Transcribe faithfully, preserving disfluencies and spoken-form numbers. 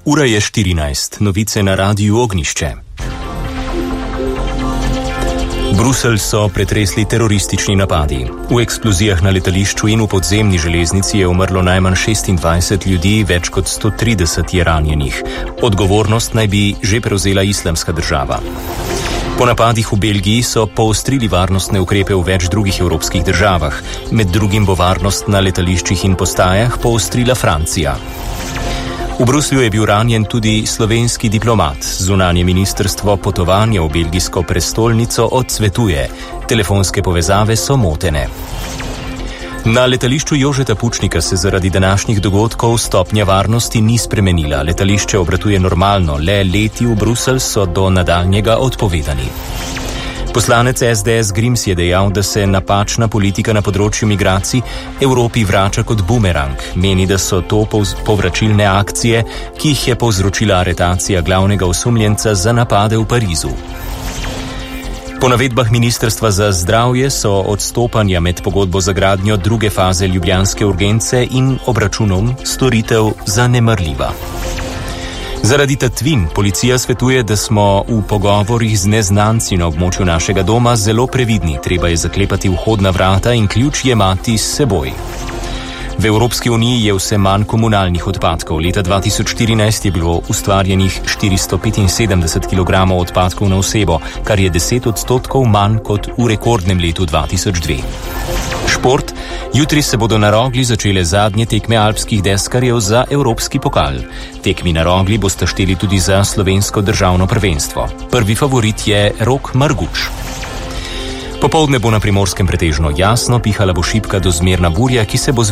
Ura je štirinajst, novice na Radiu Ognjišče. Bruselj so pretresli teroristični napadi. V eksplozijah na letališču in v podzemni železnici je umrlo najmanj šestindvajset ljudi, več kot sto trideset je ranjenih. Odgovornost naj bi že prevzela Islamska država. Po napadih v Belgiji so poostrili varnostne ukrepe v več drugih evropskih državah. Med drugim bo varnost na letališčih in postajah poostrila Francija. V Bruslju je bil ranjen tudi slovenski diplomat. Zunanje ministrstvo potovanja v belgijsko prestolnico odsvetuje. Telefonske povezave so motene. Na letališču Jožeta Pučnika se zaradi današnjih dogodkov stopnja varnosti ni spremenila. Letališče obratuje normalno, le leti v Bruselj so do nadaljnjega odpovedani. Poslanec es de es Grims je dejal, da se napačna politika na področju migracij Evropi vrača kot bumerang. Meni, da so to povračilne akcije, ki jih je povzročila aretacija glavnega osumljenca za napade v Parizu. Po navedbah Ministrstva za zdravje so odstopanja med pogodbo za gradnjo druge faze ljubljanske urgence in obračunom storitev zanemarljiva. Zaradi tatvin policija svetuje, da smo v pogovorih z neznanci na območju našega doma zelo previdni. Treba je zaklepati vhodna vrata in ključ jemati s seboj. V Evropski uniji je vse manj komunalnih odpadkov. Leta dva tisoč štirinajst je bilo ustvarjenih štiristo petinsedemdeset kilogramov odpadkov na osebo, kar je deset odstotkov manj kot v rekordnem letu dva tisoč dve. Šport. Jutri se bodo na Rogli začele zadnje tekme alpskih deskarjev za evropski pokal. Tekmi na Rogli bosta šteli tudi za slovensko državno prvenstvo. Prvi favorit je Rok Marguč. Popoldne bo na Primorskem pretežno jasno, pihala bo šibka do zmerna burja, ki se bo